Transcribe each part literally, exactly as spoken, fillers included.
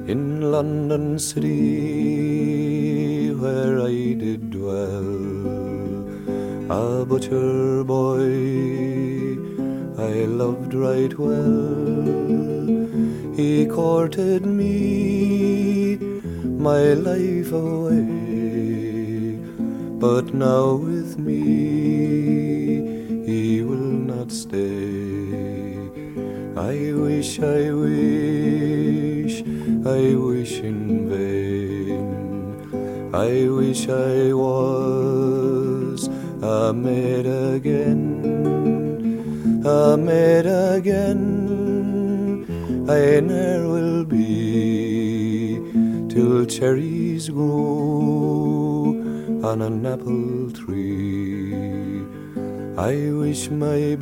In London city where I did dwell, a butcher boy I loved right well. He courted me my life away, but now with me he will not stay. I wish, I wish, I wish in vain. I wish I was a maid again, a maid again. I ne'er will be till cherries grow on an apple tree. I wish my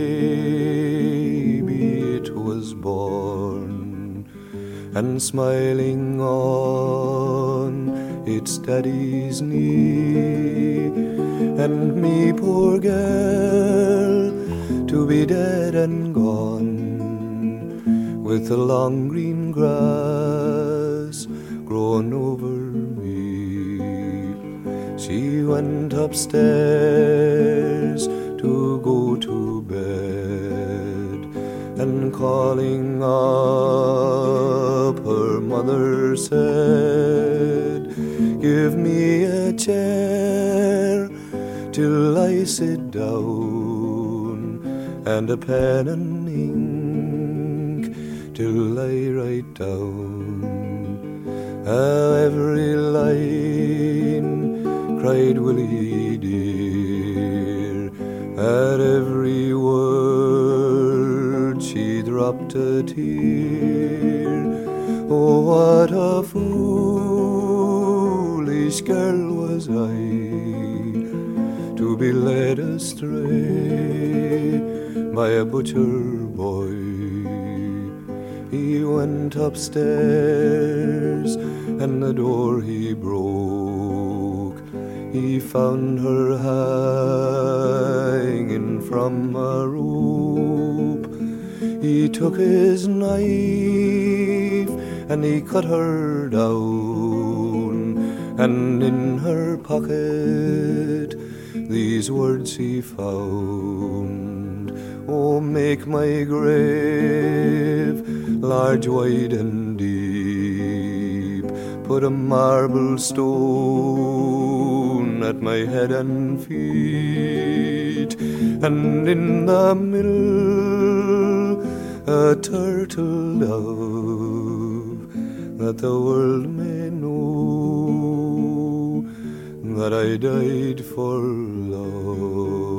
baby it was born and smiling on its daddy's knee, and me, poor girl, to be dead and gone, with the long green grass grown over me. She went upstairs to go to bed, and calling up her mother said, give me a chair till I sit down, and a pen and ink till I write down. Ah, every line, cried Willie dear, at every word she dropped a tear. Oh, what a foolish girl was I, to be led astray by a butcher boy. He went upstairs and the door he broke. He found her hanging from a rope. He took his knife and he cut her down, and in her pocket these words he found. Oh, make my grave large, wide and deep, put a marble stone at my head and feet, and in the middle a turtle dove, that the world may know that I died for love.